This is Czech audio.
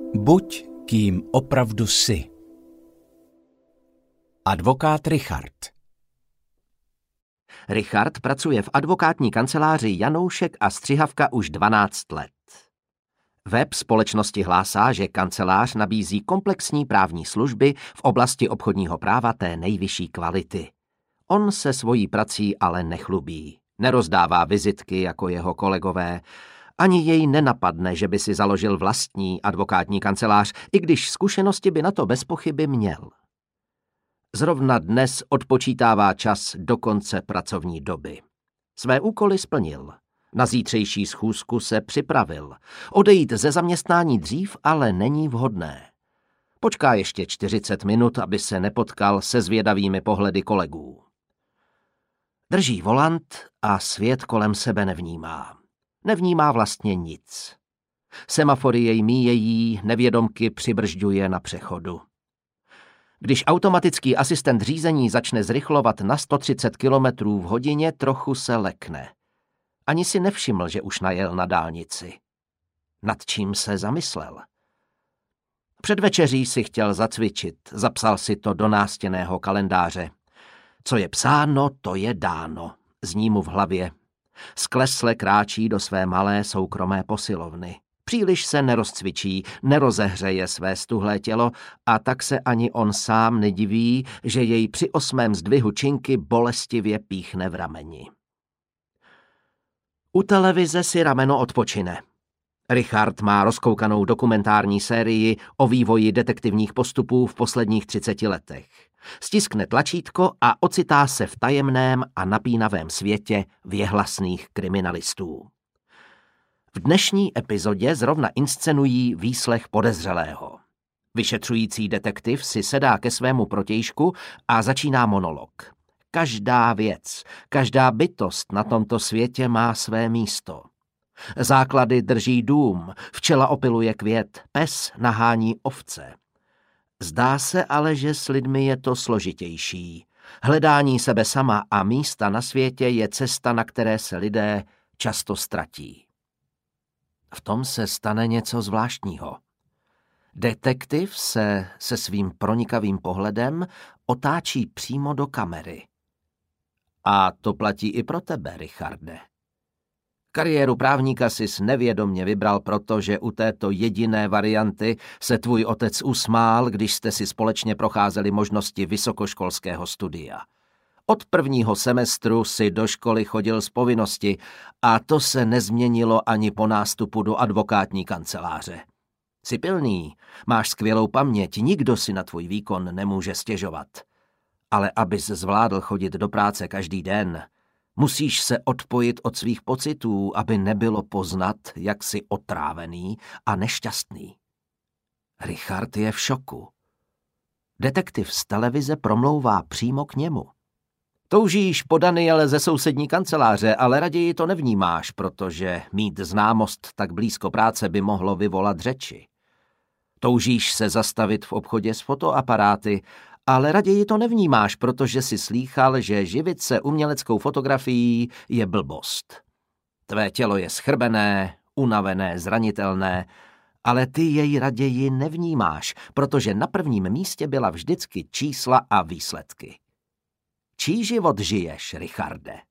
Buď kým opravdu jsi. Advokát Richard. Richard pracuje v advokátní kanceláři Janoušek a Střihavka už 12 let. Web společnosti hlásá, že kancelář nabízí komplexní právní služby v oblasti obchodního práva té nejvyšší kvality. On se svojí prací ale nechlubí. Nerozdává vizitky jako jeho kolegové. Ani jej nenapadne, že by si založil vlastní advokátní kancelář, i když zkušenosti by na to bez pochyby měl. Zrovna dnes odpočítává čas do konce pracovní doby. Své úkoly splnil. Na zítřejší schůzku se připravil. Odejít ze zaměstnání dřív ale není vhodné. Počká ještě 40 minut, aby se nepotkal se zvědavými pohledy kolegů. Drží volant a svět kolem sebe nevnímá. Nevnímá vlastně nic. Semafory jej míjejí, nevědomky přibržďuje na přechodu. Když automatický asistent řízení začne zrychlovat na 130 km v hodině, trochu se lekne. Ani si nevšiml, že už najel na dálnici. Nad čím se zamyslel? Před večeří si chtěl zacvičit, zapsal si to do nástěnného kalendáře. Co je psáno, to je dáno, zní mu v hlavě. Sklesle kráčí do své malé soukromé posilovny. Příliš se nerozcvičí, nerozehřeje své stuhlé tělo a tak se ani on sám nediví, že jej při 8. zdvihu činky bolestivě píchne v rameni. U televize si rameno odpočine. Richard má rozkoukanou dokumentární sérii o vývoji detektivních postupů v posledních 30 letech. Stiskne tlačítko a ocitá se v tajemném a napínavém světě věhlasných kriminalistů. V dnešní epizodě zrovna inscenují výslech podezřelého. Vyšetřující detektiv si sedá ke svému protějšku a začíná monolog. Každá věc, každá bytost na tomto světě má své místo. Základy drží dům, včela opiluje květ, pes nahání ovce. Zdá se ale, že s lidmi je to složitější. Hledání sebe sama a místa na světě je cesta, na které se lidé často ztratí. V tom se stane něco zvláštního. Detektiv se svým pronikavým pohledem otáčí přímo do kamery. A to platí i pro tebe, Richarde. Kariéru právníka sis nevědomně vybral, protože u této jediné varianty se tvůj otec usmál, když jste si společně procházeli možnosti vysokoškolského studia. Od 1. semestru si do školy chodil z povinnosti a to se nezměnilo ani po nástupu do advokátní kanceláře. Jsi pilný, máš skvělou paměť, nikdo si na tvůj výkon nemůže stěžovat. Ale abys zvládl chodit do práce každý den, musíš se odpojit od svých pocitů, aby nebylo poznat, jak jsi otrávený a nešťastný. Richard je v šoku. Detektiv z televize promlouvá přímo k němu. Toužíš po Daniele ze sousední kanceláře, ale raději to nevnímáš, protože mít známost tak blízko práce by mohlo vyvolat řeči. Toužíš se zastavit v obchodě s fotoaparáty, ale raději to nevnímáš, protože si slýchal, že živit se uměleckou fotografií je blbost. Tvé tělo je schrbené, unavené, zranitelné, ale ty jej raději nevnímáš, protože na prvním místě byla vždycky čísla a výsledky. Čí život žiješ, Richarde?